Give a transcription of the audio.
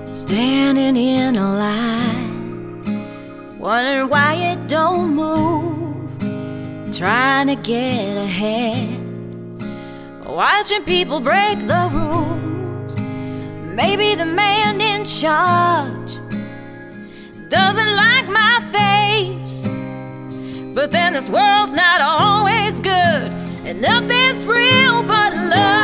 Standing in a line, wondering why it don't move, trying to get ahead, watching people break the rules. Maybe the man in charge doesn't like my face, but then this world's not always good, and nothing's real but love.